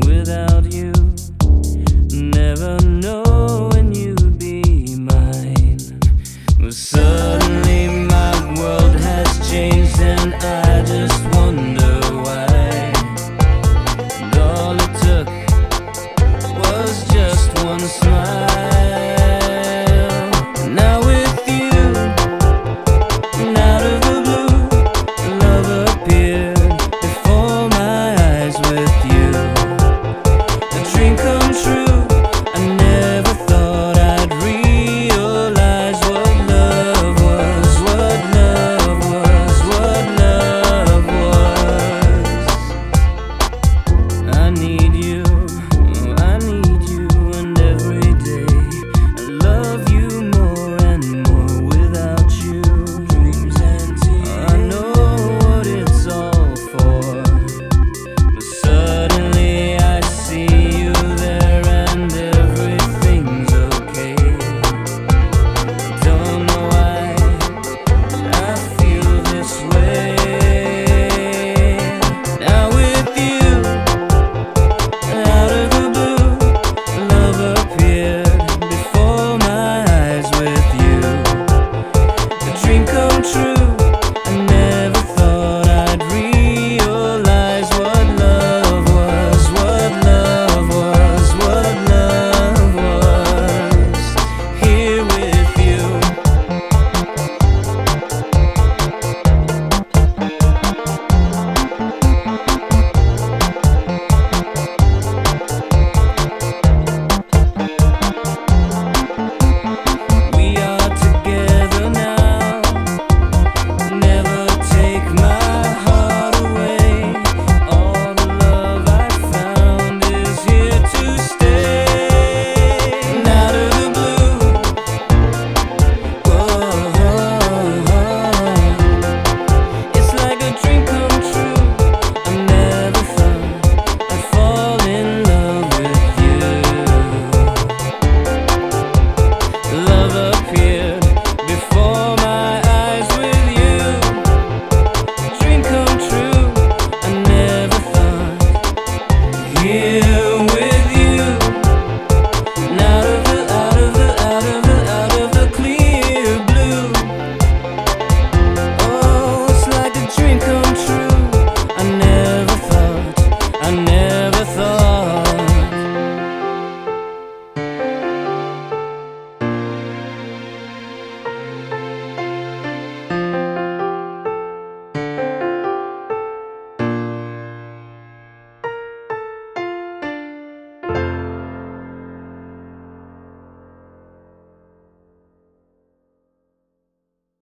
without you. Never know when you'd be mine. But suddenly my world has changed and I just wonder why. And all it took was just one smile. Now with you, and out of the blue, love appeared before my eyes. With you, a dream come true. I never thought I'd realize what love was, what love was, what love was. I need you, oh, I need you, and every day I love you more and more without you. Dreams and tears, I know what it's all for, but suddenly I see you there and everything's okay. Don't know why I feel this way. Now with you, out of the blue, love appeared before my eyes. With you, a dream come true. I never thought I'd realize what love was, what love was, what love was. Here with you. We are together now. Never take my heart away. All the love I found is here to stay. And out of the blue, it's like a dream come true. I never thought I'd fall in love with you. Love appeared before my eyes. With you, dream come true. I never thought. Here